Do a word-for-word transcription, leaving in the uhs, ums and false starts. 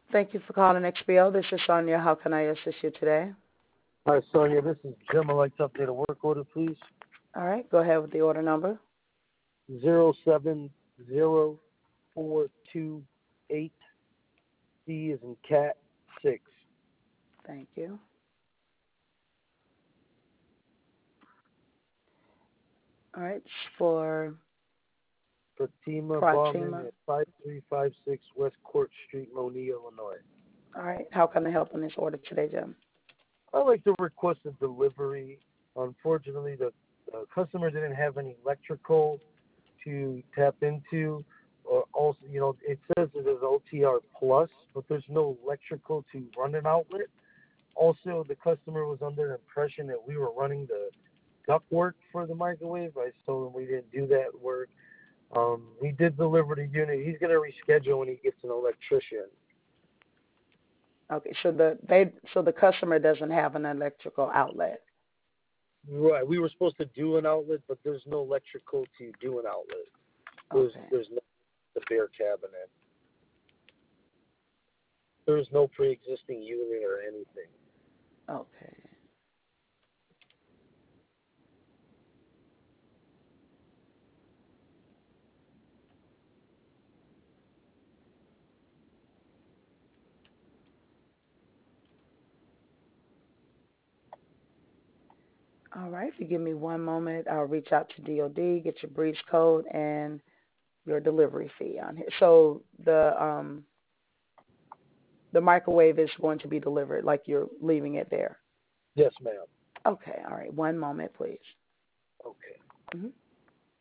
Thank you for calling X B O. This is Sonia. How can I assist you today? Hi, Sonia. This is Jim. I'd like to update a work order, please. All right, go ahead with the order number. Zero seven zero four two eight. C is in cat six. Thank you. All right, it's for Fatima Bauman Pratima. at five three five six West Court Street, Monier, Illinois. All right, how can I help on this order today, Jim? I'd like to request a delivery. Unfortunately, the, the customer didn't have any electrical to tap into. Or also, you know, it says it is O T R plus, but there's no electrical to run an outlet. Also, the customer was under the impression that we were running the duct work for the microwave. I told him we didn't do that work. Um, we did deliver the unit. He's going to reschedule when he gets an electrician. Okay, so the they so the customer doesn't have an electrical outlet. Right. We were supposed to do an outlet, but there's no electrical to do an outlet. There's Okay. there's no the bare cabinet. There's no pre-existing unit or anything. Okay. All right, if you give me one moment, I'll reach out to D O D, get your breach code and your delivery fee on here. So the um the microwave is going to be delivered like you're leaving it there. Yes, ma'am. Okay, all right. One moment, please. Okay. Mm-hmm.